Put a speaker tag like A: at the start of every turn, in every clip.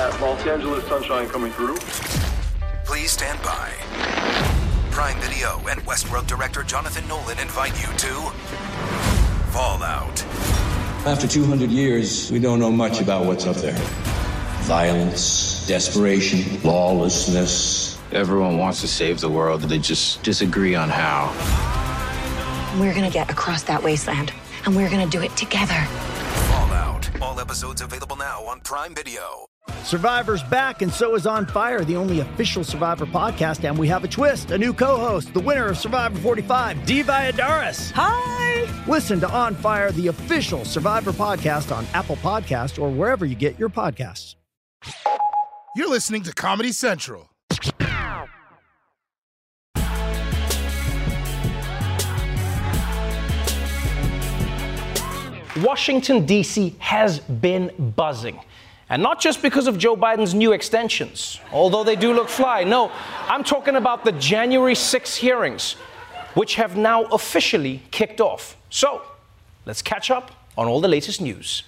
A: that Los Angeles sunshine coming through.
B: Please stand by. Prime Video and Westworld director Jonathan Nolan invite you to Fallout.
C: After 200 years, we don't know much about what's up there. Violence, desperation, lawlessness.
D: Everyone wants to save the world, they just disagree on how.
E: We're gonna get across that wasteland, and we're gonna do it together.
B: Fallout. All episodes available now on Prime Video.
F: Survivor's back, and so is On Fire, the only official Survivor podcast, and we have a twist, a new co-host, the winner of Survivor 45, Dee Valladares.
G: Hi!
F: Listen to On Fire, the official Survivor podcast on Apple Podcasts or wherever you get your podcasts.
H: You're listening to Comedy Central.
I: Washington, D.C. has been buzzing. And not just because of Joe Biden's new extensions, although they do look fly. No, I'm talking about the January 6 hearings, which have now officially kicked off. So, let's catch up on all the latest news.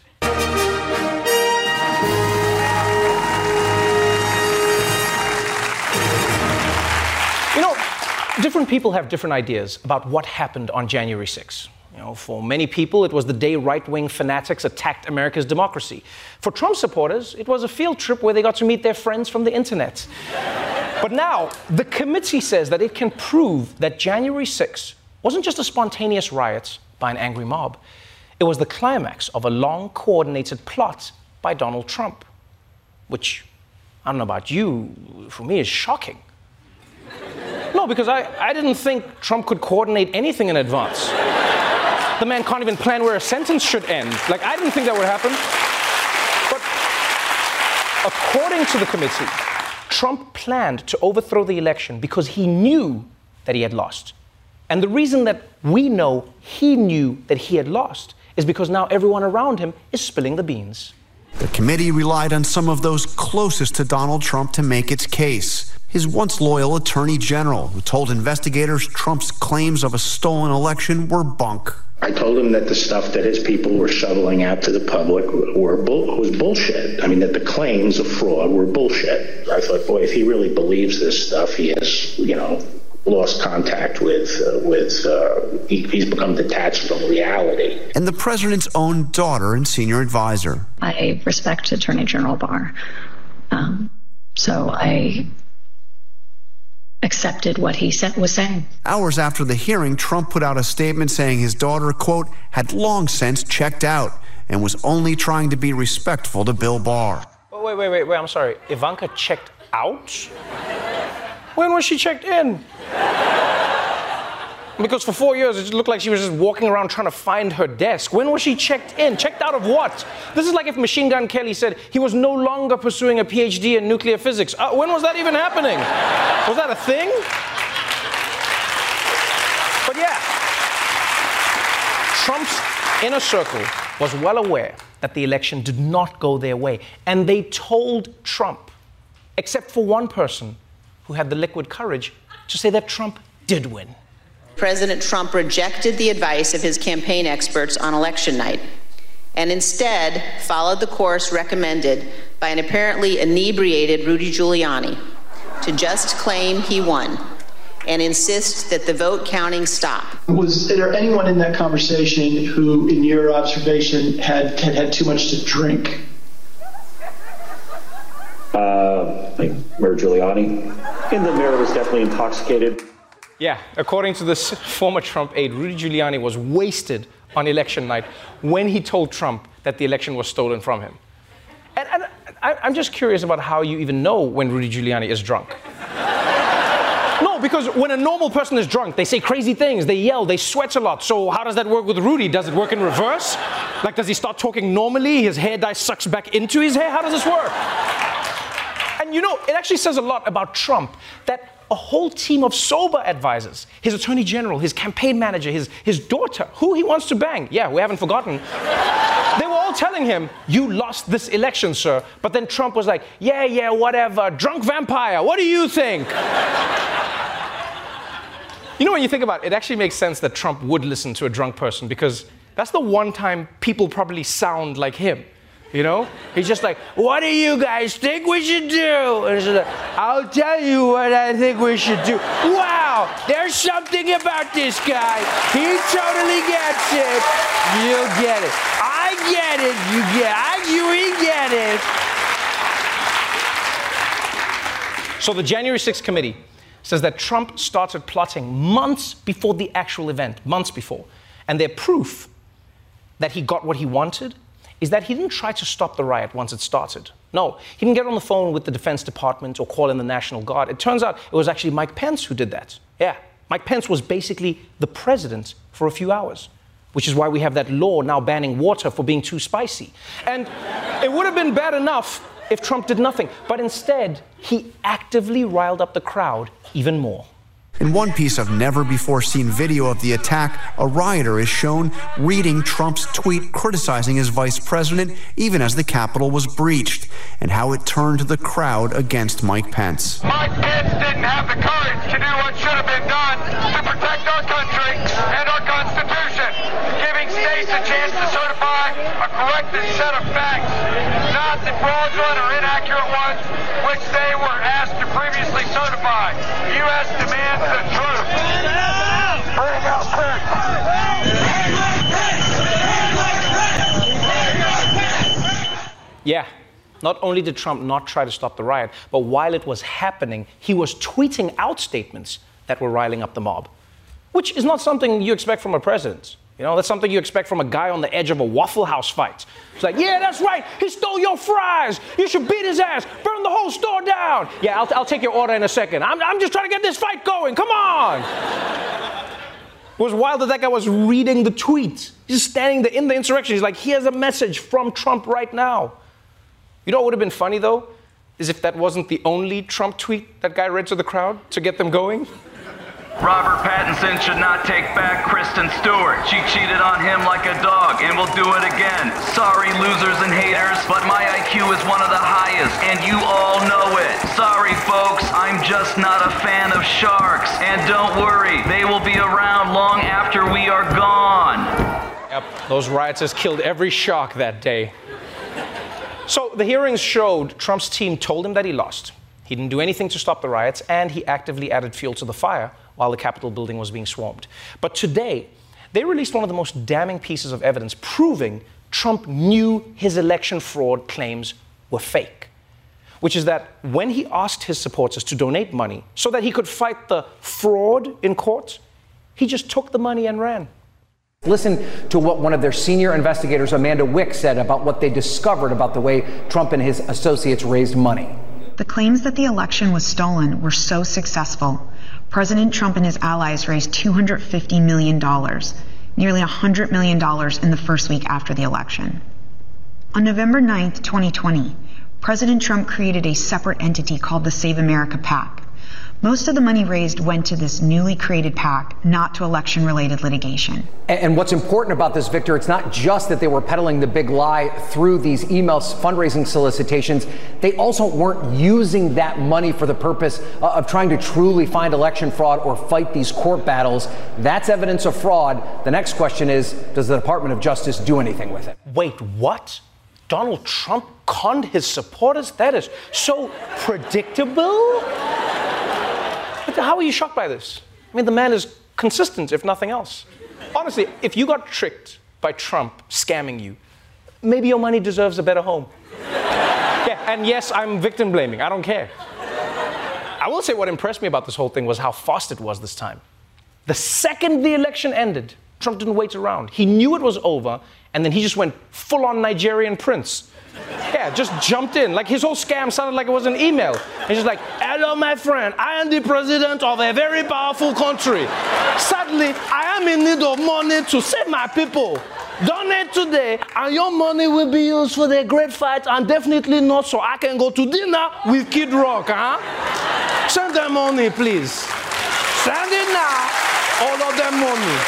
I: You know, different people have different ideas about what happened on January 6. You know, for many people, it was the day right-wing fanatics attacked America's democracy. For Trump supporters, it was a field trip where they got to meet their friends from the internet. But now, the committee says that it can prove that January 6 wasn't just a spontaneous riot by an angry mob. It was the climax of a long, coordinated plot by Donald Trump, which, I don't know about you, for me is shocking. No, because I didn't think Trump could coordinate anything in advance. The man can't even plan where a sentence should end. Like, I didn't think that would happen. But according to the committee, Trump planned to overthrow the election because he knew that he had lost. And the reason that we know he knew that he had lost is because now everyone around him is spilling the beans.
J: The committee relied on some of those closest to Donald Trump to make its case. His once loyal attorney general, who told investigators Trump's claims of a stolen election were bunk.
K: I told him that the stuff that his people were shoveling out to the public was bullshit. I mean, that the claims of fraud were bullshit. I thought, boy, if he really believes this stuff, he has, lost contact with he's become detached from reality.
J: And the president's own daughter and senior advisor.
L: I respect Attorney General Barr. So I accepted what he was saying.
J: Hours after the hearing, Trump put out a statement saying his daughter, quote, had long since checked out and was only trying to be respectful to Bill Barr.
I: Oh, wait, I'm sorry. Ivanka checked out? When was she checked in? Because for 4 years, it looked like she was just walking around trying to find her desk. When was she checked in? Checked out of what? This is like if Machine Gun Kelly said he was no longer pursuing a PhD in nuclear physics. When was that even happening? Was that a thing? But yeah, Trump's inner circle was well aware that the election did not go their way. And they told Trump, except for one person who had the liquid courage to say that Trump did win.
M: President Trump rejected the advice of his campaign experts on election night and instead followed the course recommended by an apparently inebriated Rudy Giuliani to just claim he won and insist that the vote counting stop.
N: Was there anyone in that conversation who, in your observation, had too much to drink?
K: Like Mayor Giuliani. And the mayor was definitely intoxicated.
I: Yeah, according to this former Trump aide, Rudy Giuliani was wasted on election night when he told Trump that the election was stolen from him. And I'm just curious about how you even know when Rudy Giuliani is drunk. No, because when a normal person is drunk, they say crazy things, they yell, they sweat a lot. So how does that work with Rudy? Does it work in reverse? Like, does he start talking normally? His hair dye sucks back into his hair? How does this work? And it actually says a lot about Trump that a whole team of sober advisors, his attorney general, his campaign manager, his daughter, who he wants to bang. Yeah, we haven't forgotten. They were all telling him, you lost this election, sir. But then Trump was like, yeah, whatever. Drunk vampire, what do you think? When you think about it, it actually makes sense that Trump would listen to a drunk person because that's the one time people probably sound like him. You know? He's just like, what do you guys think we should do? And it's like, I'll tell you what I think we should do. Wow, there's something about this guy. He totally gets it. You'll get it. I get it. You get it. We get it. So the January 6th committee says that Trump started plotting months before the actual event, months before. And their proof that he got what he wanted is that he didn't try to stop the riot once it started. No, he didn't get on the phone with the Defense Department or call in the National Guard. It turns out it was actually Mike Pence who did that. Yeah, Mike Pence was basically the president for a few hours, which is why we have that law now banning water for being too spicy. And it would have been bad enough if Trump did nothing, but instead, he actively riled up the crowd even more.
J: In one piece of never-before-seen video of the attack, a rioter is shown reading Trump's tweet criticizing his vice president even as the Capitol was breached, and how it turned the crowd against Mike Pence.
G: Mike Pence didn't have the courage to do what should have been done to protect our country and our Constitution, giving states a chance to certify a corrected set of facts, not the fraudulent or inaccurate ones which they were asked to previously certify. The U.S. demands the truth. Bring out Pence.
I: Yeah, not only did Trump not try to stop the riot, but while it was happening, he was tweeting out statements that were riling up the mob, which is not something you expect from a president. You know, that's something you expect from a guy on the edge of a Waffle House fight. It's like, yeah, that's right, he stole your fries. You should beat his ass, burn the whole store down. Yeah, I'll take your order in a second. I'm just trying to get this fight going, come on. It was wild that guy was reading the tweet. He's standing there in the insurrection. He's like, here's a message from Trump right now. You know what would have been funny, though? Is if that wasn't the only Trump tweet that guy read to the crowd to get them going.
O: Robert Pattinson should not take back Kristen Stewart. She cheated on him like a dog and will do it again. Sorry, losers and haters, but my IQ is one of the highest, and you all know it. Sorry, folks, I'm just not a fan of sharks. And don't worry, they will be around long after we are gone.
I: Yep, those rioters killed every shark that day. So the hearings showed Trump's team told him that he lost. He didn't do anything to stop the riots, and he actively added fuel to the fire while the Capitol building was being swarmed. But today, they released one of the most damning pieces of evidence proving Trump knew his election fraud claims were fake, which is that when he asked his supporters to donate money so that he could fight the fraud in court, he just took the money and ran.
P: Listen to what one of their senior investigators, Amanda Wick, said about what they discovered about the way Trump and his associates raised money.
Q: The claims that the election was stolen were so successful. President Trump and his allies raised $250 million, nearly $100 million in the first week after the election. On November 9th, 2020, President Trump created a separate entity called the Save America PAC. Most of the money raised went to this newly created PAC, not to election-related litigation.
P: And what's important about this, Victor, it's not just that they were peddling the big lie through these emails, fundraising solicitations. They also weren't using that money for the purpose of trying to truly find election fraud or fight these court battles. That's evidence of fraud. The next question is, does the Department of Justice do anything with it?
I: Wait, what? Donald Trump conned his supporters? That is so predictable. How are you shocked by this? I mean, the man is consistent, if nothing else. Honestly, if you got tricked by Trump scamming you, maybe your money deserves a better home. Yeah, and yes, I'm victim blaming. I don't care. I will say what impressed me about this whole thing was how fast it was this time. The second the election ended, Trump didn't wait around. He knew it was over, and then he just went full-on Nigerian prince. Yeah, just jumped in. Like his whole scam sounded like it was an email. He's just like, hello, my friend. I am the president of a very powerful country. Sadly, I am in need of money to save my people. Donate today, and your money will be used for the great fight, and definitely not so I can go to dinner with Kid Rock, huh? Send them money, please. Send it now. All of them money.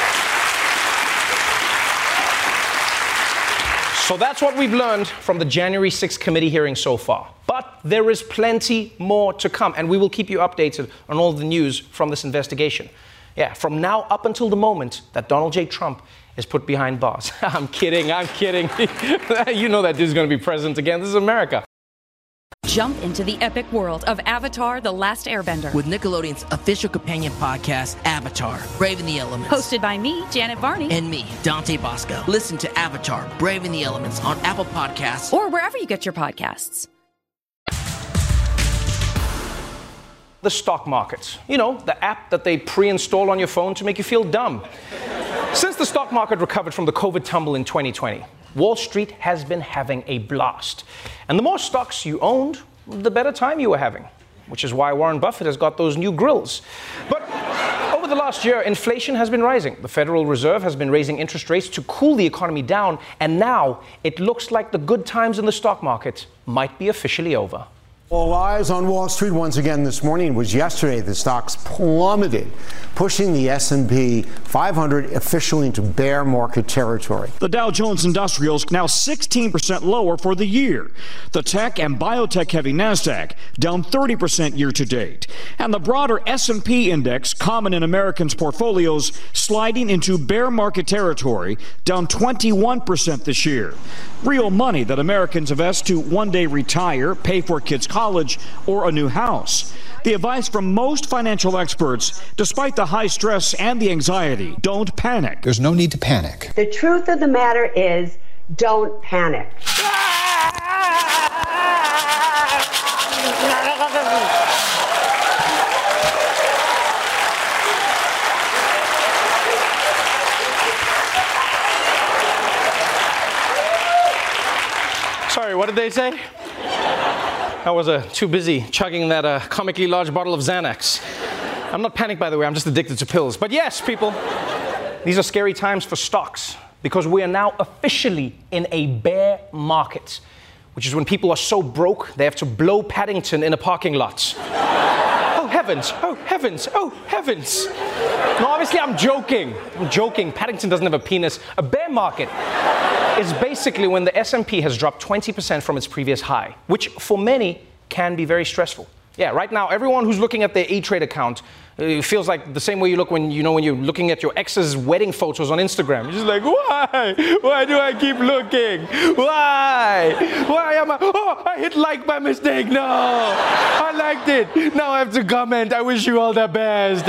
I: So that's what we've learned from the January 6th committee hearing so far. But there is plenty more to come, and we will keep you updated on all the news from this investigation. Yeah, from now up until the moment that Donald J. Trump is put behind bars. I'm kidding. You know that dude's going to be president again. This is America.
R: Jump into the epic world of Avatar: The Last Airbender
S: with Nickelodeon's official companion podcast, Avatar: Braving the Elements.
R: Hosted by me, Janet Varney.
S: And me, Dante Bosco. Listen to Avatar: Braving the Elements on Apple Podcasts.
R: Or wherever you get your podcasts.
I: The stock markets. You know, the app that they pre-install on your phone to make you feel dumb. Since the stock market recovered from the COVID tumble in 2020, Wall Street has been having a blast. And the more stocks you owned, the better time you were having, which is why Warren Buffett has got those new grills. But over the last year, inflation has been rising. The Federal Reserve has been raising interest rates to cool the economy down, and now it looks like the good times in the stock market might be officially over.
T: All eyes on Wall Street once again this morning. It was yesterday the stocks plummeted, pushing the S&P 500 officially into bear market territory.
U: The Dow Jones Industrials now 16% lower for the year. The tech and biotech-heavy Nasdaq down 30% year to date. And the broader S&P index, common in Americans' portfolios, sliding into bear market territory, down 21% this year. Real money that Americans invest to one day retire, pay for kids' college, or a new house. The advice from most financial experts, despite the high stress and the anxiety, don't panic.
V: There's no need to panic.
W: The truth of the matter is, don't panic.
I: Sorry, what did they say? I was too busy chugging that comically large bottle of Xanax. I'm not panicked, by the way. I'm just addicted to pills. But yes, people, these are scary times for stocks because we are now officially in a bear market, which is when people are so broke they have to blow Paddington in a parking lot. Oh, heavens. Oh, heavens. Oh, heavens. No, obviously I'm joking. Paddington doesn't have a penis. A bear market is basically when the S&P has dropped 20% from its previous high, which for many can be very stressful. Yeah, right now, everyone who's looking at their E-Trade account feels like the same way you look when you're looking at your ex's wedding photos on Instagram. You're just like, why? Why do I keep looking? Why? Why am I? Oh, I hit like by mistake. No, I liked it. Now I have to comment. I wish you all the best.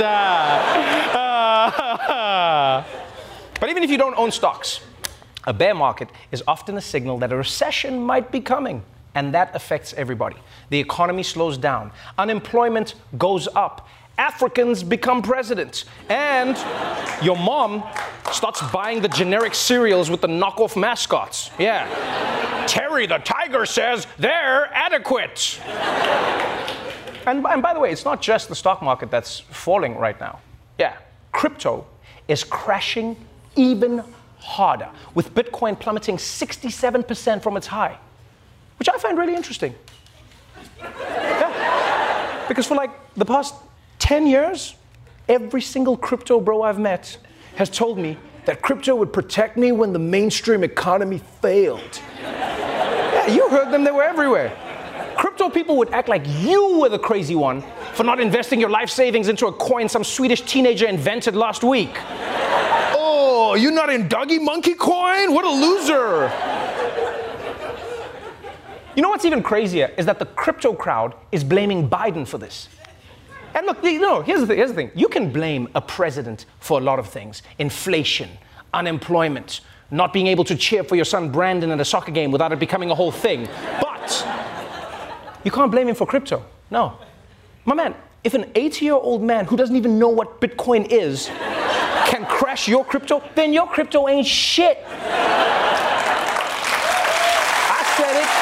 I: But even if you don't own stocks, a bear market is often a signal that a recession might be coming, and that affects everybody. The economy slows down, unemployment goes up, Africans become president, and your mom starts buying the generic cereals with the knockoff mascots. Yeah. Terry the tiger says they're adequate. And by the way, it's not just the stock market that's falling right now. Yeah, crypto is crashing even harder, with Bitcoin plummeting 67% from its high, which I find really interesting. Yeah. Because for like the past 10 years, every single crypto bro I've met has told me that crypto would protect me when the mainstream economy failed. Yeah, you heard them, they were everywhere. Crypto people would act like you were the crazy one for not investing your life savings into a coin some Swedish teenager invented last week. Oh, you're not in Doggy Monkey Coin? What a loser. You know what's even crazier is that the crypto crowd is blaming Biden for this. And look, here's the thing. You can blame a president for a lot of things. Inflation, unemployment, not being able to cheer for your son Brandon at a soccer game without it becoming a whole thing. But you can't blame him for crypto. No. My man, if an 80-year-old man who doesn't even know what Bitcoin is can crash your crypto, then your crypto ain't shit. I said it.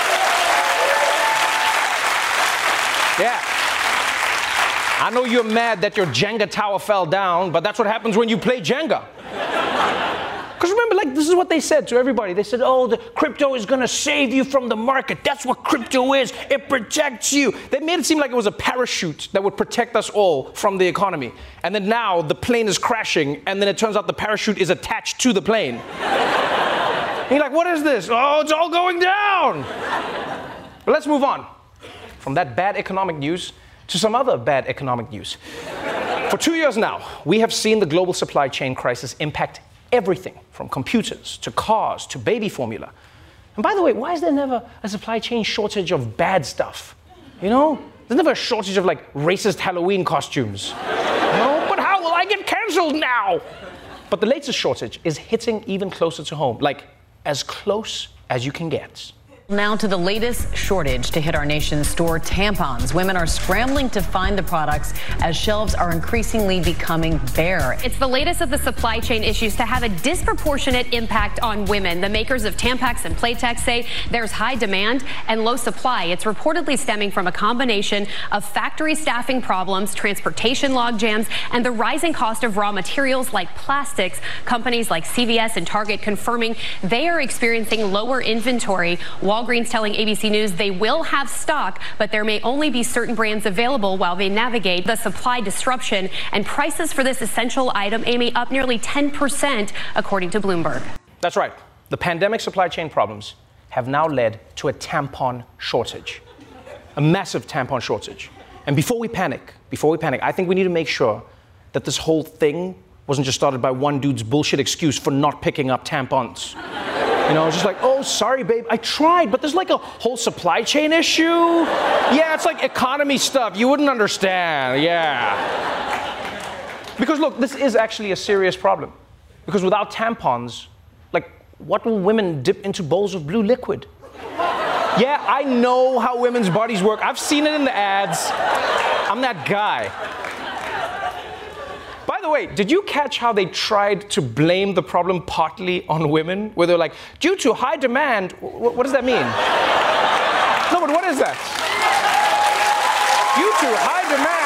I: Yeah. I know you're mad that your Jenga tower fell down, but that's what happens when you play Jenga. Because remember, like, this is what they said to everybody. They said, oh, the crypto is going to save you from the market. That's what crypto is. It protects you. They made it seem like it was a parachute that would protect us all from the economy. And then now the plane is crashing, and then it turns out the parachute is attached to the plane. And you're like, what is this? Oh, it's all going down. But let's move on from that bad economic news to some other bad economic news. For 2 years now, we have seen the global supply chain crisis impact everything from computers to cars to baby formula. And by the way, why is there never a supply chain shortage of bad stuff? You know? There's never a shortage of like racist Halloween costumes. No, but how will I get canceled now? But the latest shortage is hitting even closer to home, like as close as you can get.
A: Now to the latest shortage to hit our nation's store, tampons. Women are scrambling to find the products as shelves are increasingly becoming bare.
C: It's the latest of the supply chain issues to have a disproportionate impact on women. The makers of Tampax and Playtex say there's high demand and low supply. It's reportedly stemming from a combination of factory staffing problems, transportation logjams, and the rising cost of raw materials like plastics. Companies like CVS and Target confirming they are experiencing lower inventory. Walgreens telling ABC News they will have stock, but there may only be certain brands available while they navigate the supply disruption. And prices for this essential item, Amy, up nearly 10%, according to Bloomberg.
I: That's right. The pandemic supply chain problems have now led to a tampon shortage, a massive tampon shortage. And before we panic, I think we need to make sure that this whole thing wasn't just started by one dude's bullshit excuse for not picking up tampons. You know, it's just like, oh, sorry, babe, I tried, but there's like a whole supply chain issue. Yeah, it's like economy stuff. You wouldn't understand, yeah. Because look, this is actually a serious problem. Because without tampons, like, what will women dip into bowls of blue liquid? Yeah, I know how women's bodies work. I've seen it in the ads. I'm that guy. By the way, did you catch how they tried to blame the problem partly on women? Where they're like, due to high demand, what does that mean? No, but what is that? Due to high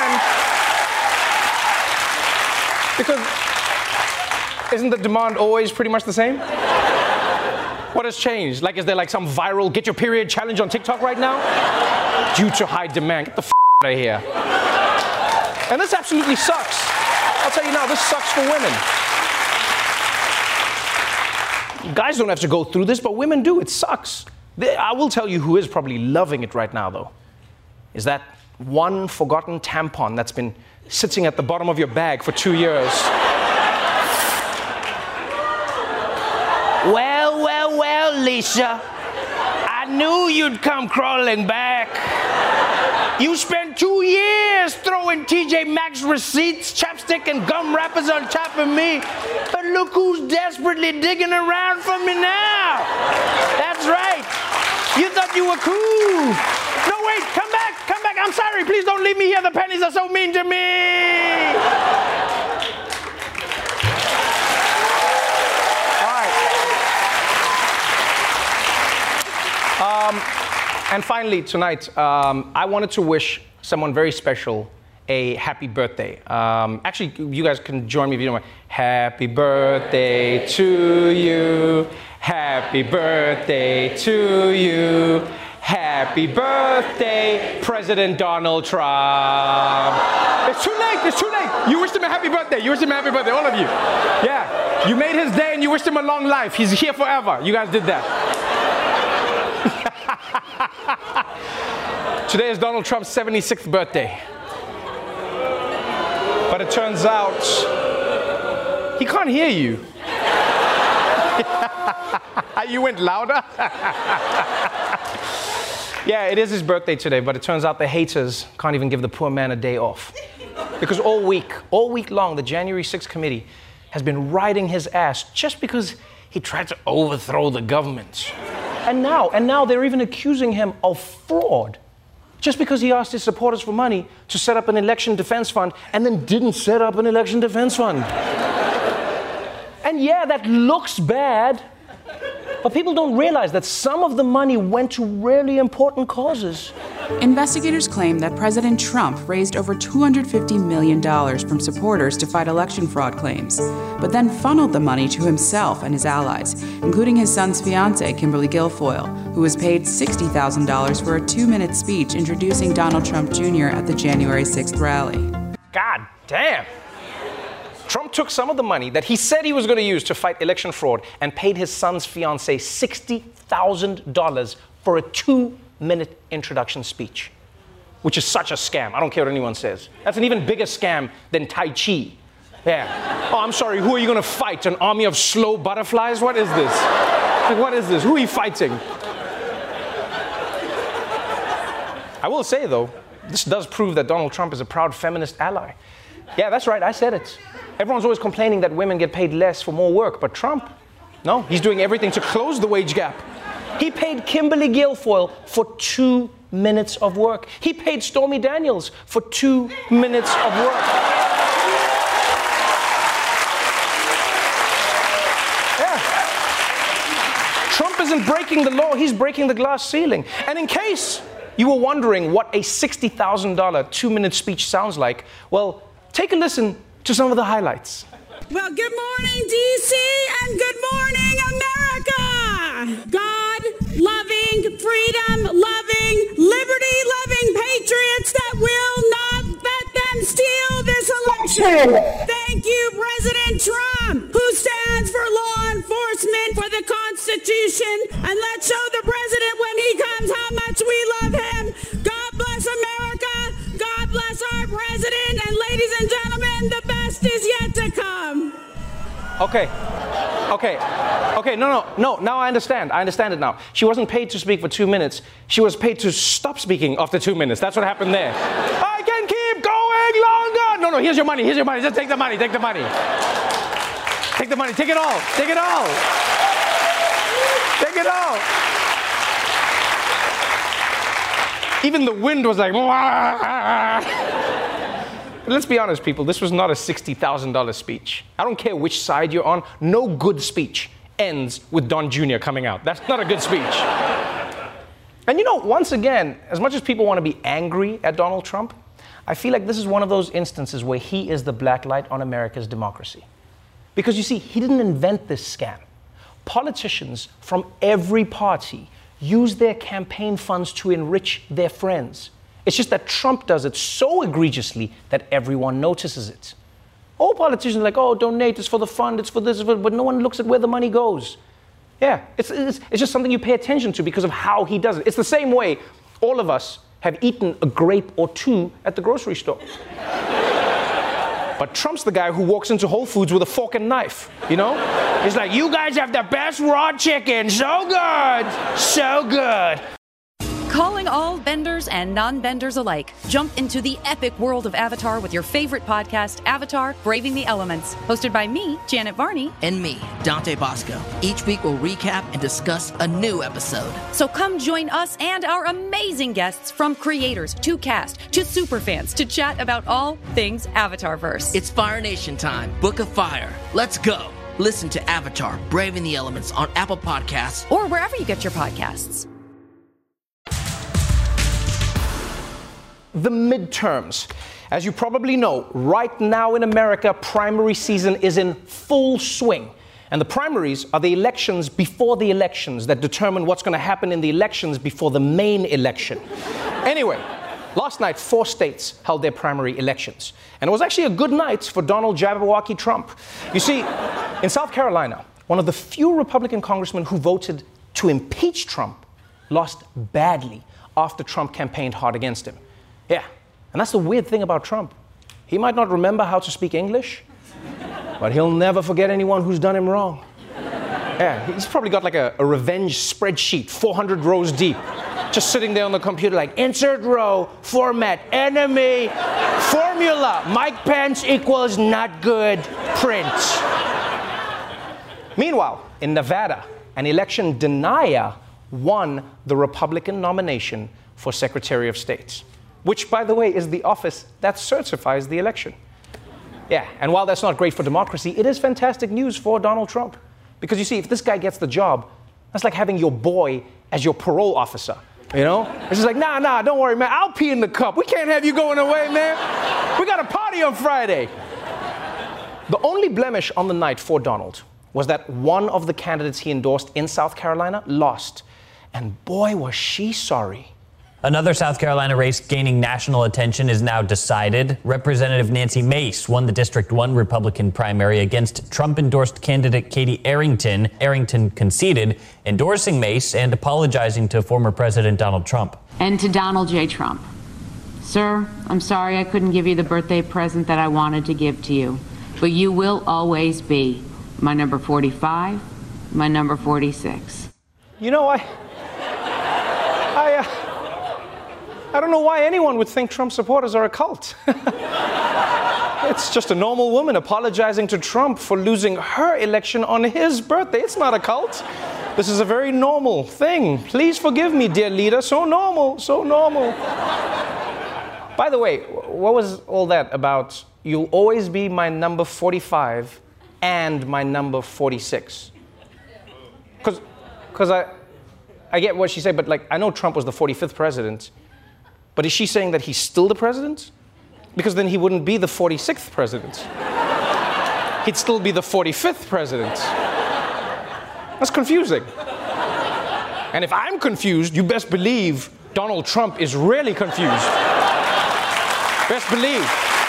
I: demand, because isn't the demand always pretty much the same? What has changed? Like, is there like some viral get your period challenge on TikTok right now? Due to high demand, get the out of here. And this absolutely sucks. I'll tell you now, this sucks for women. Guys don't have to go through this, but women do. It sucks. I will tell you who is probably loving it right now, though, is that one forgotten tampon that's been sitting at the bottom of your bag for 2 years. Well, Lisa. I knew you'd come crawling back. You spent 2 years throwing TJ Maxx receipts, chapstick, and gum wrappers on top of me. But look who's desperately digging around for me now. That's right. You thought you were cool. No, wait, come back. I'm sorry. Please don't leave me here. The pennies are so mean to me. And finally, tonight, I wanted to wish someone very special a happy birthday. Actually, you guys can join me if you don't mind. Happy birthday to you. Happy birthday to you. Happy birthday, President Donald Trump. It's too late. You wished him a happy birthday. All of you. Yeah, you made his day and you wished him a long life. He's here forever. You guys did that. Today is Donald Trump's 76th birthday. But it turns out he can't hear you. You went louder? Yeah, it is his birthday today, but it turns out the haters can't even give the poor man a day off. Because all week long, the January 6th committee has been riding his ass just because he tried to overthrow the government. And now they're even accusing him of fraud just because he asked his supporters for money to set up an election defense fund and then didn't set up an election defense fund. And yeah, that looks bad, but people don't realize that some of the money went to really important causes.
V: Investigators claim that President Trump raised over $250 million from supporters to fight election fraud claims, but then funneled the money to himself and his allies, including his son's fiancée, Kimberly Guilfoyle, who was paid $60,000 for a 2-minute speech introducing Donald Trump Jr. at the January 6th rally.
I: God damn. Trump took some of the money that he said he was going to use to fight election fraud and paid his son's fiancée $60,000 for a 2-minute introduction speech, which is such a scam. I don't care what anyone says. That's an even bigger scam than Tai Chi. Yeah. Oh, I'm sorry, who are you going to fight? An army of slow butterflies? What is this? Like, what is this? Who are you fighting? I will say, though, this does prove that Donald Trump is a proud feminist ally. Yeah, that's right, I said it. Everyone's always complaining that women get paid less for more work, but Trump, no, he's doing everything to close the wage gap. He paid Kimberly Guilfoyle for 2 minutes of work. He paid Stormy Daniels for 2 minutes of work. Yeah. Trump isn't breaking the law, he's breaking the glass ceiling. And in case you were wondering what a $60,000 2-minute speech sounds like, well, take a listen to some of the highlights.
B: Well, good morning, D.C., and good morning, America! God-loving, freedom-loving, liberty-loving patriots that will not let them steal this election. Thank you, President Trump, who stands for law enforcement for the Constitution, and let's show the president when he comes how much we love him. God bless America. God bless our president, and ladies and gentlemen, the best is yet to come.
I: Okay, no, now I understand it now. She wasn't paid to speak for 2 minutes. She was paid to stop speaking after 2 minutes. That's what happened there. I can keep going longer. No, here's your money, just take the money. Take the money, take it all. Even the wind was like, But let's be honest, people, this was not a $60,000 speech. I don't care which side you're on. No good speech ends with Don Jr. coming out. That's not a good speech. And you know, once again, as much as people want to be angry at Donald Trump, I feel like this is one of those instances where he is the black light on America's democracy. Because you see, he didn't invent this scam. Politicians from every party use their campaign funds to enrich their friends. It's just that Trump does it so egregiously that everyone notices it. All politicians are like, oh, donate, it's for the fund, it's for this, but no one looks at where the money goes. Yeah, it's just something you pay attention to because of how he does it. It's the same way all of us have eaten a grape or two at the grocery store. But Trump's the guy who walks into Whole Foods with a fork and knife, you know? He's like, you guys have the best raw chicken, so good, so good.
R: Calling all benders and non-benders alike. Jump into the epic world of Avatar with your favorite podcast, Avatar: Braving the Elements. Hosted by me, Janet Varney.
S: And me, Dante Bosco. Each week we'll recap and discuss a new episode.
R: So come join us and our amazing guests, from creators to cast to superfans, to chat about all things Avatarverse.
S: It's Fire Nation time. Book of Fire. Let's go. Listen to Avatar: Braving the Elements on Apple Podcasts.
R: Or wherever you get your podcasts.
I: The midterms. As you probably know, right now in America, primary season is in full swing. And the primaries are the elections before the elections that determine what's going to happen in the elections before the main election. Anyway, last night, 4 states held their primary elections. And it was actually a good night for Donald Jabberwocky Trump. You see, in South Carolina, one of the few Republican congressmen who voted to impeach Trump lost badly after Trump campaigned hard against him. Yeah, and that's the weird thing about Trump. He might not remember how to speak English, but he'll never forget anyone who's done him wrong. Yeah, he's probably got like a revenge spreadsheet, 400 rows deep, just sitting there on the computer like, insert row, format, enemy, formula, Mike Pence equals not good, print. Meanwhile, in Nevada, an election denier won the Republican nomination for Secretary of State, which, by the way, is the office that certifies the election. Yeah, and while that's not great for democracy, it is fantastic news for Donald Trump. Because you see, if this guy gets the job, that's like having your boy as your parole officer, you know? It's just like, nah, don't worry, man, I'll pee in the cup. We can't have you going away, man. We got a party on Friday. The only blemish on the night for Donald was that one of the candidates he endorsed in South Carolina lost. And boy, was she sorry.
D: Another South Carolina race gaining national attention is now decided. Representative Nancy Mace won the District 1 Republican primary against Trump-endorsed candidate Katie Arrington. Arrington conceded, endorsing Mace and apologizing to former President Donald Trump.
E: And to Donald J. Trump. Sir, I'm sorry I couldn't give you the birthday present that I wanted to give to you. but you will always be my number 45, my number 46.
I: You know, I don't know why anyone would think Trump supporters are a cult. It's just a normal woman apologizing to Trump for losing her election on his birthday. It's not a cult. This is a very normal thing. Please forgive me, dear leader. So normal, so normal. By the way, what was all that about you'll always be my number 45 and my number 46? Because I get what she said, but like I know Trump was the 45th president, but is she saying that he's still the president? Because then he wouldn't be the 46th president. He'd still be the 45th president. That's confusing. And if I'm confused, you best believe Donald Trump is really confused. Best believe.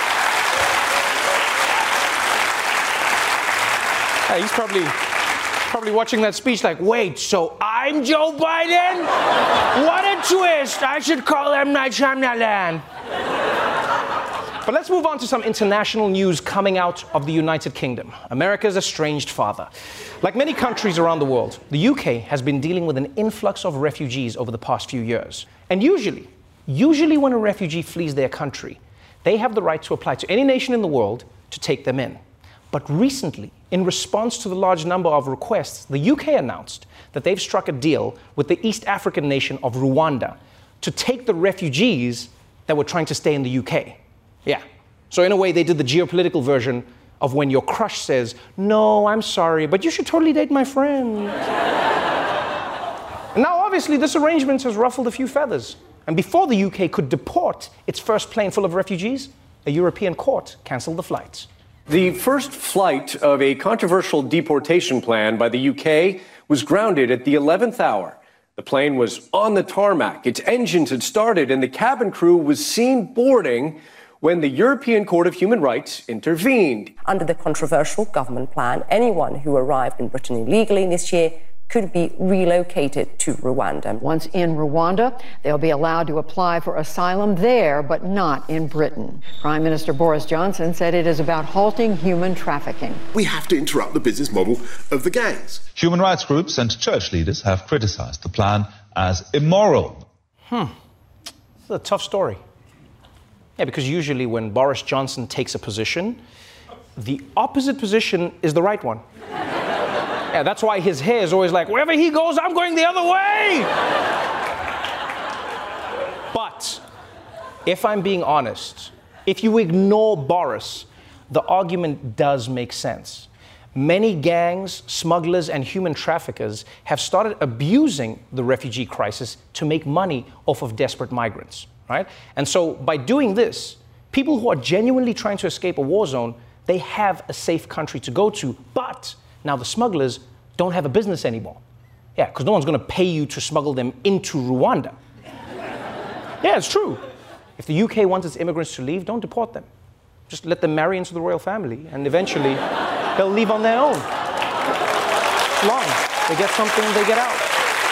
I: Yeah, he's probably watching that speech like, wait, so I'm Joe Biden? What a twist. I should call him Night Shyamalan. But let's move on to some international news coming out of the United Kingdom, America's estranged father. Like many countries around the world, the UK has been dealing with an influx of refugees over the past few years. And usually when a refugee flees their country, they have the right to apply to any nation in the world to take them in. But recently, in response to the large number of requests, the UK announced that they've struck a deal with the East African nation of Rwanda to take the refugees that were trying to stay in the UK. Yeah. So in a way, they did the geopolitical version of when your crush says, no, I'm sorry, but you should totally date my friend. And now, obviously, this arrangement has ruffled a few feathers. And before the UK could deport its first plane full of refugees, a European court cancelled the flights.
F: The first flight of a controversial deportation plan by the UK was grounded at the 11th hour. The plane was on the tarmac, its engines had started, and the cabin crew was seen boarding when the European Court of Human Rights intervened.
H: Under the controversial government plan, anyone who arrived in Britain illegally this year could be relocated to Rwanda.
X: Once in Rwanda, they'll be allowed to apply for asylum there, but not in Britain. Prime Minister Boris Johnson said it is about halting human trafficking.
Y: We have to interrupt the business model of the gangs.
Z: Human rights groups and church leaders have criticized the plan as immoral.
I: This is a tough story. Yeah, because usually when Boris Johnson takes a position, the opposite position is the right one. Yeah, that's why his hair is always like, wherever he goes, I'm going the other way. But if I'm being honest, if you ignore Boris, the argument does make sense. Many gangs, smugglers, and human traffickers have started abusing the refugee crisis to make money off of desperate migrants. Right? And so by doing this, people who are genuinely trying to escape a war zone, they have a safe country to go to. But now the smugglers don't have a business anymore. Yeah, because no one's going to pay you to smuggle them into Rwanda. Yeah, it's true. If the UK wants its immigrants to leave, don't deport them. Just let them marry into the royal family, and eventually they'll leave on their own. It's long. They get something, they get out.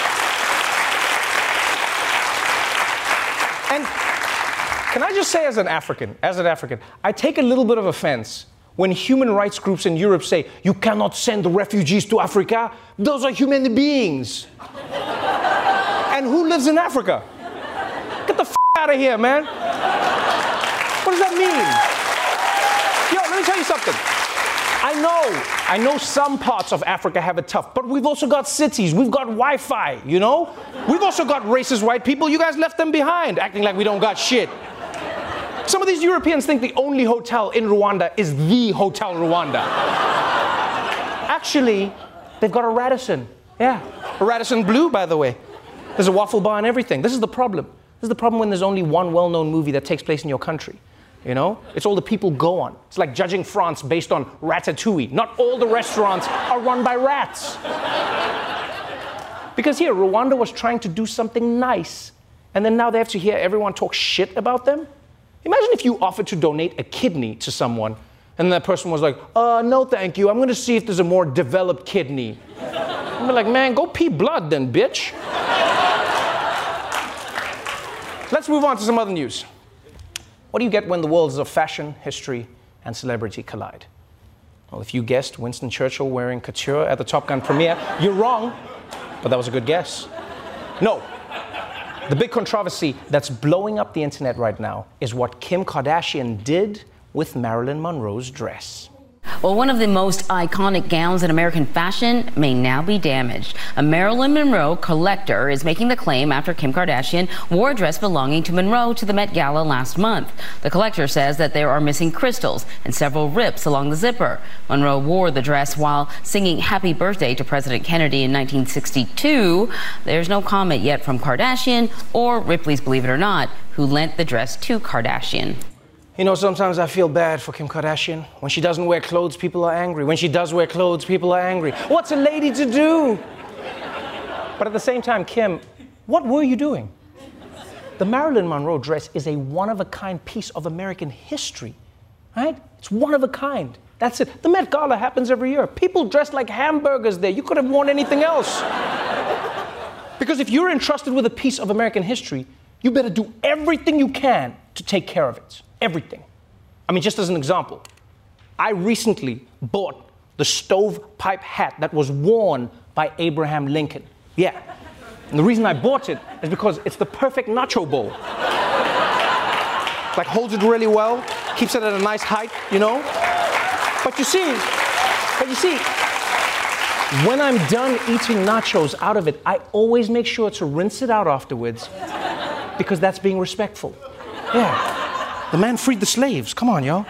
I: And can I just say as an African, I take a little bit of offense when human rights groups in Europe say, you cannot send refugees to Africa. Those are human beings. And who lives in Africa? Get the f*** out of here, man. What does that mean? Yo, let me tell you something. I know some parts of Africa have it tough, but we've also got cities, we've got Wi-Fi, you know? We've also got racist white people. You guys left them behind, acting like we don't got shit. Some of these Europeans think the only hotel in Rwanda is the Hotel Rwanda. Actually, they've got a Radisson. Yeah, a Radisson Blue, by the way. There's a waffle bar and everything. This is the problem. This is the problem when there's only one well-known movie that takes place in your country. You know? It's all the people go on. It's like judging France based on Ratatouille. Not all the restaurants are run by rats. Because here, Rwanda was trying to do something nice, and then now they have to hear everyone talk shit about them? Imagine if you offered to donate a kidney to someone, and that person was like, no thank you, I'm gonna see if there's a more developed kidney. I'd be like, man, go pee blood then, bitch. Let's move on to some other news. What do you get when the worlds of fashion, history, and celebrity collide? Well, if you guessed Winston Churchill wearing couture at the Top Gun premiere, you're wrong, but that was a good guess. No. The big controversy that's blowing up the internet right now is what Kim Kardashian did with Marilyn Monroe's dress.
G: Well, one of the most iconic gowns in American fashion may now be damaged. A Marilyn Monroe collector is making the claim after Kim Kardashian wore a dress belonging to Monroe to the Met Gala last month. The collector says that there are missing crystals and several rips along the zipper. Monroe wore the dress while singing Happy Birthday to President Kennedy in 1962. There's no comment yet from Kardashian or Ripley's Believe It or Not, who lent the dress to Kardashian.
I: You know, sometimes I feel bad for Kim Kardashian. When she doesn't wear clothes, people are angry. When she does wear clothes, people are angry. What's a lady to do? But at the same time, Kim, what were you doing? The Marilyn Monroe dress is a one-of-a-kind piece of American history, right? It's one of a kind. That's it. The Met Gala happens every year. People dress like hamburgers there. You could have worn anything else. Because if you're entrusted with a piece of American history, you better do everything you can to take care of it. Everything. I mean, just as an example, I recently bought the stovepipe hat that was worn by Abraham Lincoln. Yeah. And the reason I bought it is because it's the perfect nacho bowl. Like, holds it really well, keeps it at a nice height, you know? But you see, when I'm done eating nachos out of it, I always make sure to rinse it out afterwards because that's being respectful. Yeah. The man freed the slaves. Come on, y'all.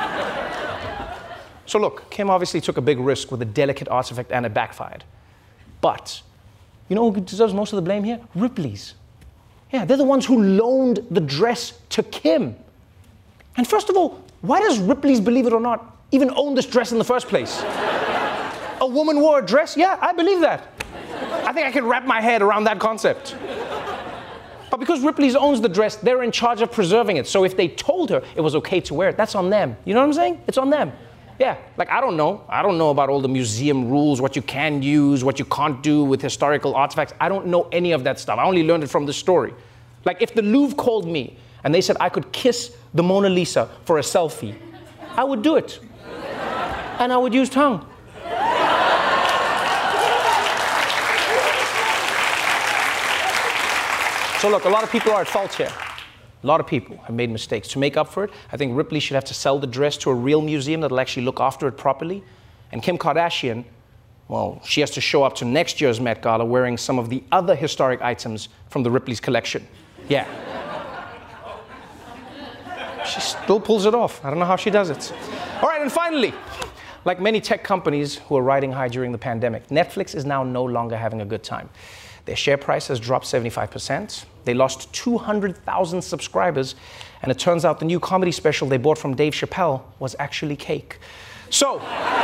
I: So look, Kim obviously took a big risk with a delicate artifact and it backfired. But you know who deserves most of the blame here? Ripley's. Yeah, they're the ones who loaned the dress to Kim. And first of all, why does Ripley's, Believe It or Not, even own this dress in the first place? A woman wore a dress? Yeah, I believe that. I think I can wrap my head around that concept. But because Ripley's owns the dress, they're in charge of preserving it. So if they told her it was okay to wear it, that's on them. You know what I'm saying? It's on them. Yeah, like I don't know about all the museum rules, what you can use, what you can't do with historical artifacts. I don't know any of that stuff. I only learned it from the story. Like if the Louvre called me and they said I could kiss the Mona Lisa for a selfie, I would do it. And I would use tongue. So look, a lot of people are at fault here. A lot of people have made mistakes. To make up for it, I think Ripley should have to sell the dress to a real museum that'll actually look after it properly. And Kim Kardashian, well, she has to show up to next year's Met Gala wearing some of the other historic items from the Ripley's collection. Yeah. She still pulls it off. I don't know how she does it. All right, and finally, like many tech companies who are riding high during the pandemic, Netflix is now no longer having a good time. Their share price has dropped 75%. They lost 200,000 subscribers. And it turns out the new comedy special they bought from Dave Chappelle was actually cake. So,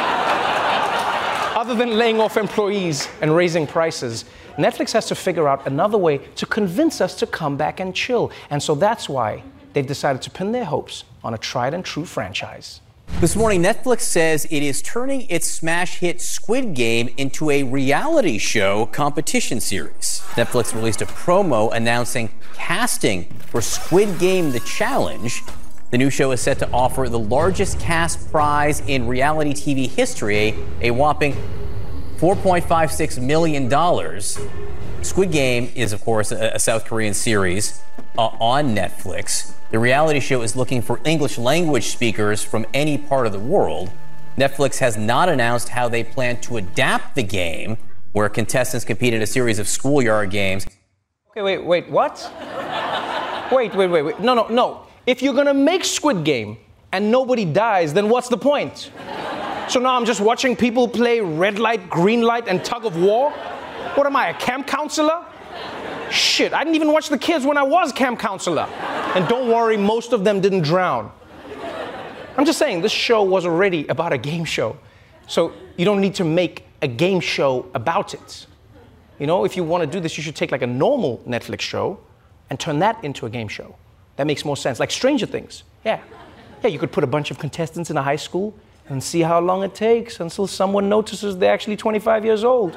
I: other than laying off employees and raising prices, Netflix has to figure out another way to convince us to come back and chill. And so that's why they've decided to pin their hopes on a tried and true franchise.
J: This morning, Netflix says it is turning its smash hit Squid Game into a reality show competition series. Netflix released a promo announcing casting for Squid Game: The Challenge. The new show is set to offer the largest cast prize in reality TV history, a whopping $4.56 million. Squid Game is, of course, a South Korean series on Netflix. The reality show is looking for English language speakers from any part of the world. Netflix has not announced how they plan to adapt the game, where contestants compete in a series of schoolyard games.
I: Okay, wait, what? Wait. No. If you're gonna make Squid Game and nobody dies, then what's the point? So now I'm just watching people play red light, green light, and tug of war? What am I, a camp counselor? Shit, I didn't even watch the kids when I was camp counselor. And don't worry, most of them didn't drown. I'm just saying, this show was already about a game show. So you don't need to make a game show about it. You know, if you want to do this, you should take like a normal Netflix show and turn that into a game show. That makes more sense. Like Stranger Things. Yeah, you could put a bunch of contestants in a high school and see how long it takes until someone notices they're actually 25 years old.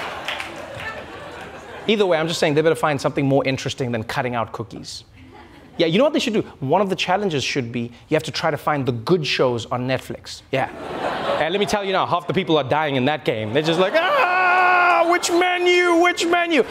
I: Either way, I'm just saying they better find something more interesting than cutting out cookies. Yeah, you know what they should do? One of the challenges should be you have to try to find the good shows on Netflix. Yeah. And let me tell you now, half the people are dying in that game. They're just like, which menu, which menu?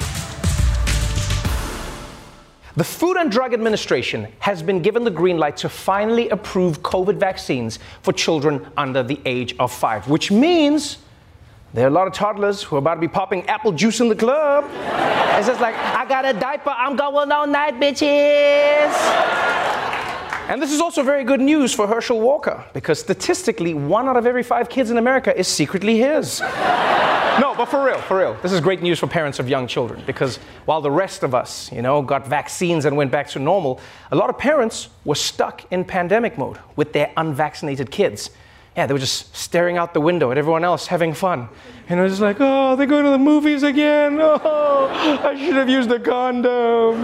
I: The Food and Drug Administration has been given the green light to finally approve COVID vaccines for children under the age of 5, which means there are a lot of toddlers who are about to be popping apple juice in the club. It's just like, I got a diaper, I'm going all night, bitches. And this is also very good news for Herschel Walker, because statistically, 1 out of every 5 kids in America is secretly his. No, but for real, this is great news for parents of young children, because while the rest of us, got vaccines and went back to normal, a lot of parents were stuck in pandemic mode with their unvaccinated kids. Yeah, they were just staring out the window at everyone else having fun. And it was like, oh, they're going to the movies again. Oh, I should have used a condom.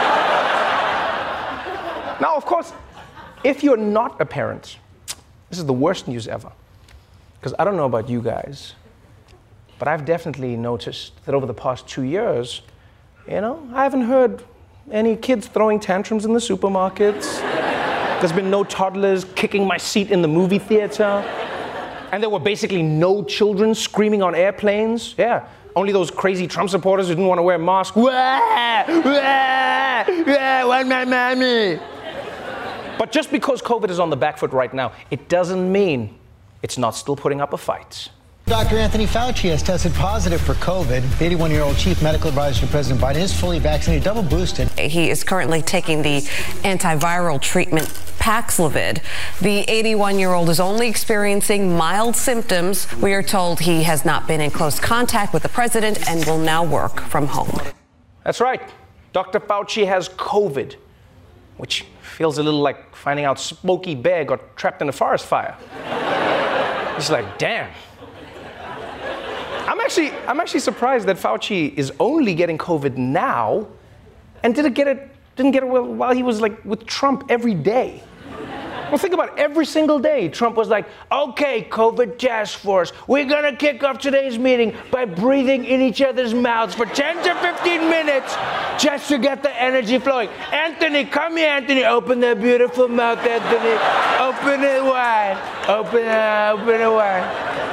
I: Now, of course, if you're not a parent, this is the worst news ever. Because I don't know about you guys, but I've definitely noticed that over the past 2 years, I haven't heard any kids throwing tantrums in the supermarkets. There's been no toddlers kicking my seat in the movie theater. And there were basically no children screaming on airplanes. Yeah, only those crazy Trump supporters who didn't want to wear masks. Wah! Wah! Wah! Want my mommy? But just because COVID is on the back foot right now, it doesn't mean it's not still putting up a fight.
K: Dr. Anthony Fauci has tested positive for COVID. The 81-year-old chief medical advisor to President Biden is fully vaccinated, double boosted.
L: He is currently taking the antiviral treatment Paxlovid. The 81-year-old is only experiencing mild symptoms. We are told he has not been in close contact with the president and will now work from home.
I: That's right. Dr. Fauci has COVID, which feels a little like finding out Smokey Bear got trapped in a forest fire. It's like, damn. I'm actually surprised that Fauci is only getting COVID now and didn't get it while he was with Trump every day. Well, think about it. Every single day, Trump was like, okay, COVID task force, we're gonna kick off today's meeting by breathing in each other's mouths for 10 to 15 minutes just to get the energy flowing. Anthony, come here, Anthony. Open that beautiful mouth, Anthony. Open it wide. Open it wide.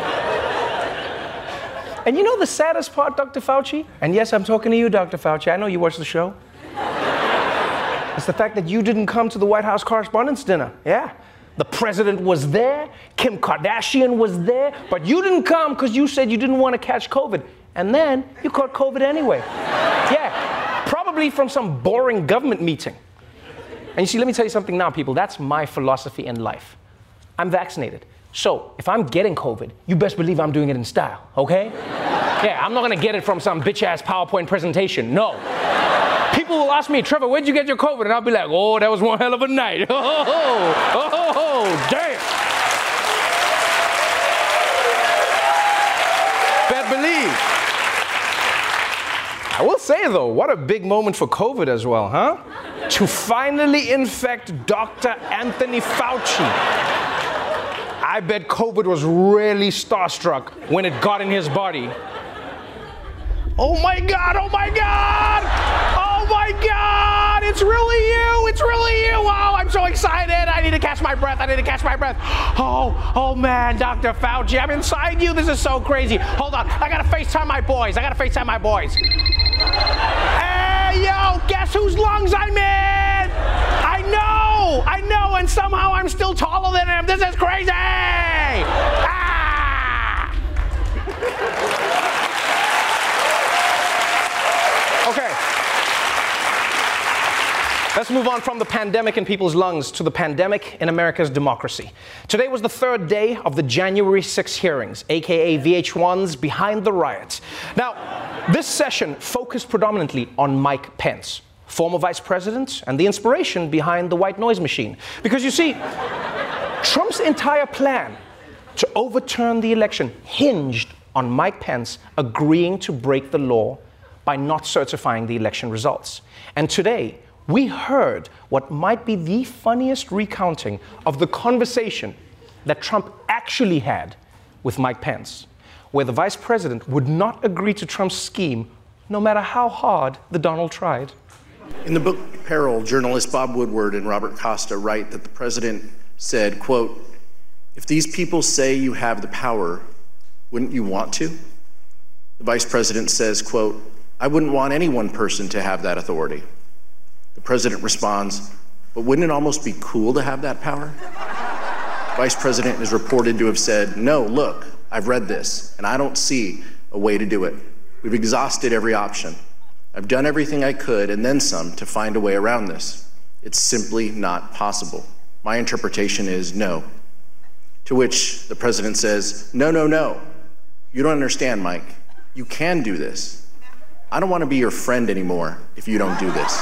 I: And the saddest part, Dr. Fauci? And yes, I'm talking to you, Dr. Fauci. I know you watch the show. It's the fact that you didn't come to the White House Correspondents' Dinner. Yeah. The president was there. Kim Kardashian was there. But you didn't come because you said you didn't want to catch COVID. And then you caught COVID anyway. Yeah. Probably from some boring government meeting. And you see, let me tell you something now, people. That's my philosophy in life. I'm vaccinated. So, if I'm getting COVID, you best believe I'm doing it in style, okay? Yeah, I'm not gonna get it from some bitch-ass PowerPoint presentation, no. People will ask me, Trevor, where'd you get your COVID? And I'll be like, oh, that was one hell of a night. Oh, damn. Best believe. I will say, though, what a big moment for COVID as well, huh? To finally infect Dr. Anthony Fauci. I bet COVID was really starstruck when it got in his body. Oh my God, oh my God! Oh my God! It's really you! It's really you! Wow, I'm so excited! I need to catch my breath! Oh man, Dr. Fauci, I'm inside you! This is so crazy! Hold on, I gotta FaceTime my boys! Hey, yo, guess whose lungs I'm in? I know, and somehow I'm still taller than him! This is crazy! Okay. Let's move on from the pandemic in people's lungs to the pandemic in America's democracy. Today was the third day of the January 6 hearings, aka VH1's Behind the Riots. Now, this session focused predominantly on Mike Pence, former vice president, and the inspiration behind the white noise machine. Because you see, Trump's entire plan to overturn the election hinged on Mike Pence agreeing to break the law by not certifying the election results. And today, we heard what might be the funniest recounting of the conversation that Trump actually had with Mike Pence, where the vice president would not agree to Trump's scheme no matter how hard the Donald tried.
M: In the book Peril, journalists Bob Woodward and Robert Costa write that the president said, quote, "If these people say you have the power, wouldn't you want to?" The vice president says, quote, "I wouldn't want any one person to have that authority." The president responds, "But wouldn't it almost be cool to have that power?" The vice president is reported to have said, "No, look, I've read this, and I don't see a way to do it. We've exhausted every option. I've done everything I could, and then some, to find a way around this. It's simply not possible. My interpretation is no." To which the president says, "No, no, no. You don't understand, Mike. You can do this. I don't want to be your friend anymore if you don't do this."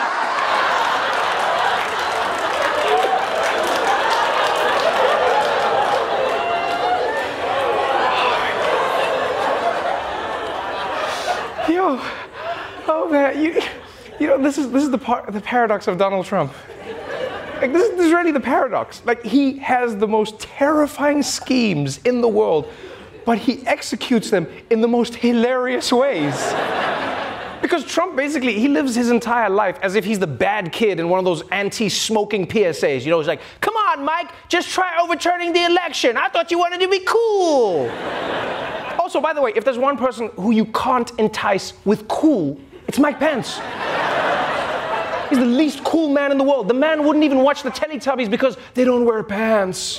I: Oh man, you know, this is the paradox of Donald Trump. Like this is really the paradox. Like he has the most terrifying schemes in the world, but he executes them in the most hilarious ways. Because Trump basically, he lives his entire life as if he's the bad kid in one of those anti-smoking PSAs. You know, he's like, "Come on, Mike, just try overturning the election. I thought you wanted to be cool." Also, by the way, if there's one person who you can't entice with cool, it's Mike Pence. He's the least cool man in the world. The man wouldn't even watch the Teletubbies because they don't wear pants.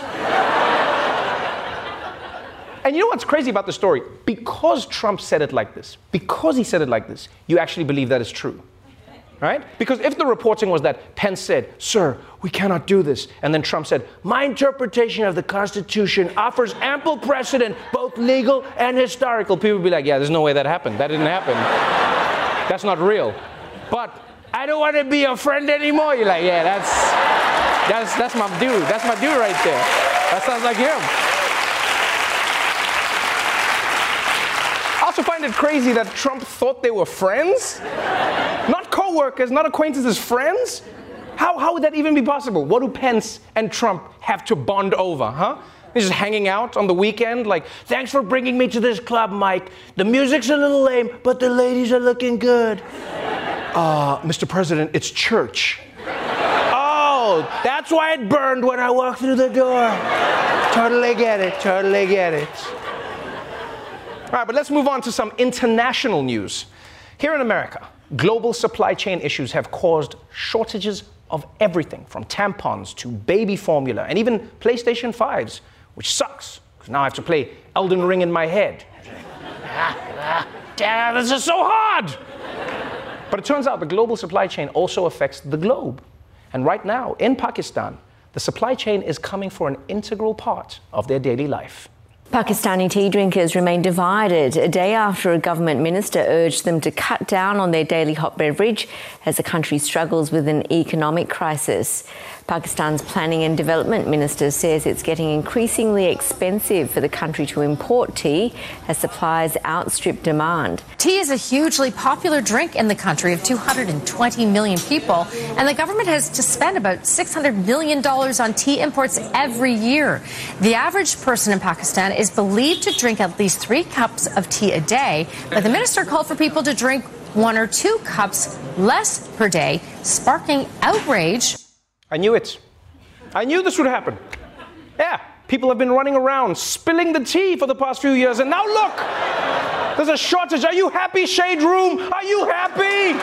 I: And you know what's crazy about the story? Because Trump said it like this, you actually believe that is true. Right? Because if the reporting was that Pence said, "Sir, we cannot do this," and then Trump said, "My interpretation of the Constitution offers ample precedent, both legal and historical," people would be like, "Yeah, there's no way that happened. That didn't happen. That's not real." But "I don't want to be your friend anymore." You're like, "Yeah, that's my dude. That's my dude right there. That sounds like him." I also find it crazy that Trump thought they were friends. Not co-workers, not acquaintances, friends? How would that even be possible? What do Pence and Trump have to bond over, huh? They're just hanging out on the weekend, like, "Thanks for bringing me to this club, Mike. The music's a little lame, but the ladies are looking good." "Mr. President, it's church." "Oh, that's why it burned when I walked through the door." Totally get it, totally get it. All right, but let's move on to some international news. Here in America, global supply chain issues have caused shortages of everything from tampons to baby formula and even PlayStation 5s, which sucks, because now I have to play Elden Ring in my head. Damn, this is so hard! But it turns out the global supply chain also affects the globe. And right now, in Pakistan, the supply chain is coming for an integral part of their daily life.
N: Pakistani tea drinkers remain divided a day after a government minister urged them to cut down on their daily hot beverage as the country struggles with an economic crisis. Pakistan's Planning and Development Minister says it's getting increasingly expensive for the country to import tea as supplies outstrip demand.
O: Tea is a hugely popular drink in the country of 220 million people, and the government has to spend about $600 million on tea imports every year. The average person in Pakistan is believed to drink at least 3 cups of tea a day, but the minister called for people to drink 1 or 2 cups less per day, sparking outrage.
I: I knew it. I knew this would happen. Yeah, people have been running around spilling the tea for the past few years, and now look, there's a shortage. Are you happy, Shade Room? Are you happy?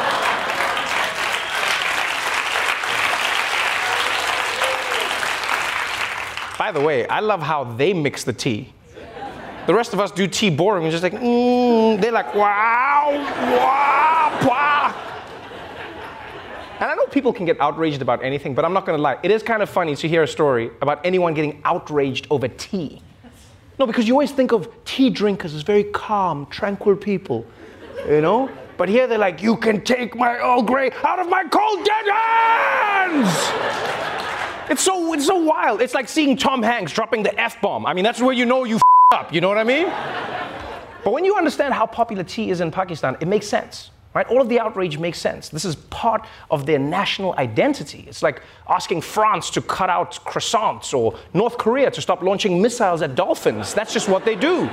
I: By the way, I love how they mix the tea. The rest of us do tea boring. We're just like, They're like, wow, wow, wow. And I know people can get outraged about anything, but I'm not going to lie. It is kind of funny to hear a story about anyone getting outraged over tea. No, because you always think of tea drinkers as very calm, tranquil people, you know? But here they're like, "You can take my Earl Grey out of my cold dead hands!" It's so wild. It's like seeing Tom Hanks dropping the F-bomb. I mean, that's where you know you up, you know what I mean? But when you understand how popular tea is in Pakistan, it makes sense. Right? All of the outrage makes sense. This is part of their national identity. It's like asking France to cut out croissants or North Korea to stop launching missiles at dolphins. That's just what they do.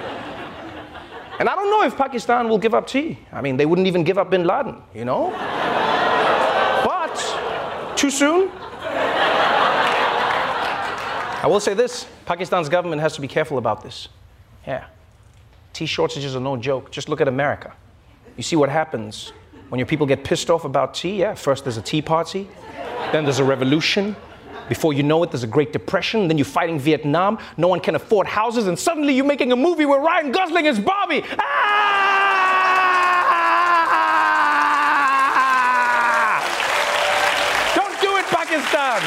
I: And I don't know if Pakistan will give up tea. I mean, they wouldn't even give up bin Laden, you know? Too soon? I will say this, Pakistan's government has to be careful about this. Yeah. Tea shortages are no joke. Just look at America. You see what happens when your people get pissed off about tea? Yeah, first there's a tea party, then there's a revolution. Before you know it, there's a Great Depression, then you're fighting Vietnam, no one can afford houses, and suddenly you're making a movie where Ryan Gosling is Bobby. Don't do it, Pakistan.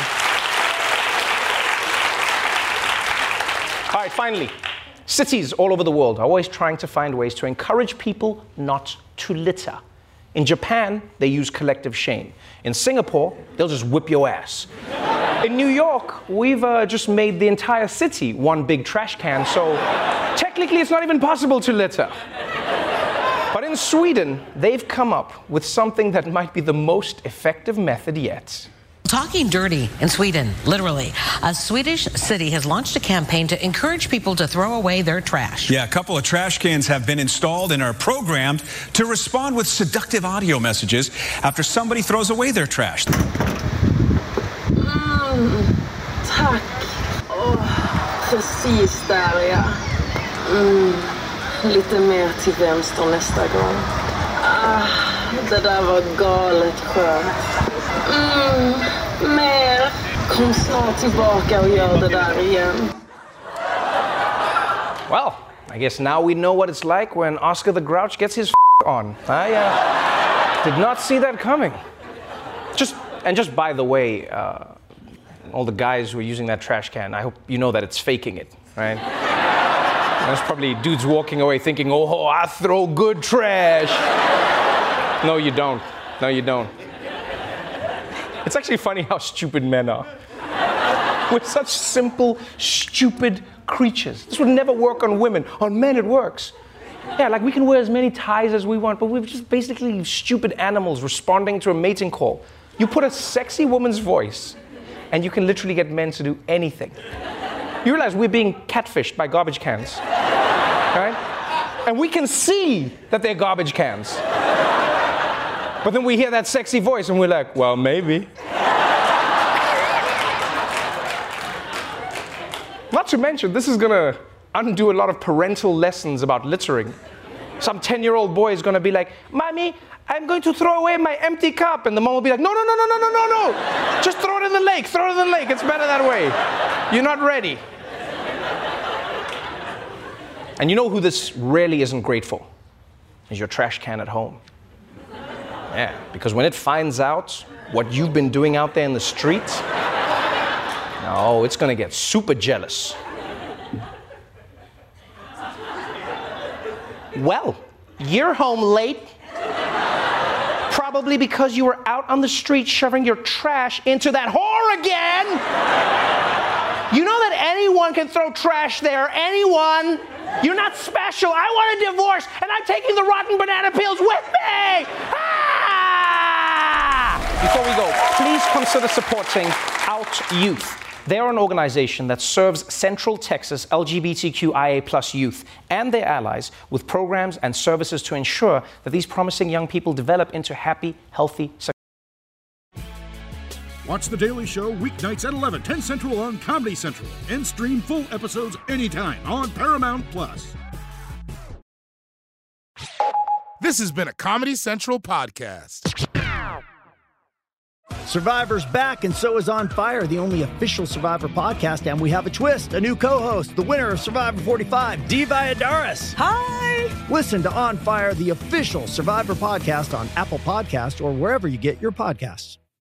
I: All right, finally, cities all over the world are always trying to find ways to encourage people not to litter. In Japan, they use collective shame. In Singapore, they'll just whip your ass. In New York, we've just made the entire city one big trash can, so technically it's not even possible to litter. But in Sweden, they've come up with something that might be the most effective method yet.
A: Talking dirty in Sweden, literally. A Swedish city has launched a campaign to encourage people to throw away their trash.
P: Yeah, a couple of trash cans have been installed and are programmed to respond with seductive audio messages after somebody throws away their trash.
Q: Tack. Precis där, ja. Lite mer till vänster nästa gång. Det där var galet skönt. Mer. Kom snart tillbaka och gör det där igen.
I: Well, I guess now we know what it's like when Oscar the Grouch gets his on. I did not see that coming. Just by the way, all the guys who are using that trash can, I hope you know that it's faking it, right? There's probably dudes walking away thinking, oh, I throw good trash. No, you don't. No, you don't. It's actually funny how stupid men are. We're such simple, stupid creatures. This would never work on women. On men, it works. Yeah, like we can wear as many ties as we want, but we're just basically stupid animals responding to a mating call. You put a sexy woman's voice, and you can literally get men to do anything. You realize we're being catfished by garbage cans, right? And we can see that they're garbage cans. But then we hear that sexy voice and we're like, well, maybe. Not to mention, this is gonna undo a lot of parental lessons about littering. Some 10-year-old boy is gonna be like, Mommy, I'm going to throw away my empty cup. And the mom will be like, no. Just throw it in the lake, It's better that way. You're not ready. And you know who this really isn't great for? Is your trash can at home. Yeah, because when it finds out what you've been doing out there in the street, oh, it's gonna get super jealous. Well, you're home late. Probably because you were out on the street shoving your trash into that whore again. You know that anyone can throw trash there, anyone. You're not special. I want a divorce, and I'm taking the rotten banana peels with me. Before we go, please consider supporting Out Youth. They're an organization that serves Central Texas LGBTQIA+ youth and their allies with programs and services to ensure that these promising young people develop into happy, healthy,
T: Watch The Daily Show weeknights at 11, 10 Central on Comedy Central, and stream full episodes anytime on Paramount+.
U: This has been a Comedy Central podcast.
K: Survivor's back, and so is On Fire, the only official Survivor podcast, and we have a twist, a new co-host, the winner of Survivor 45, Dee Valladares. Hi! Listen to On Fire, the official Survivor podcast on Apple Podcasts or wherever you get your podcasts.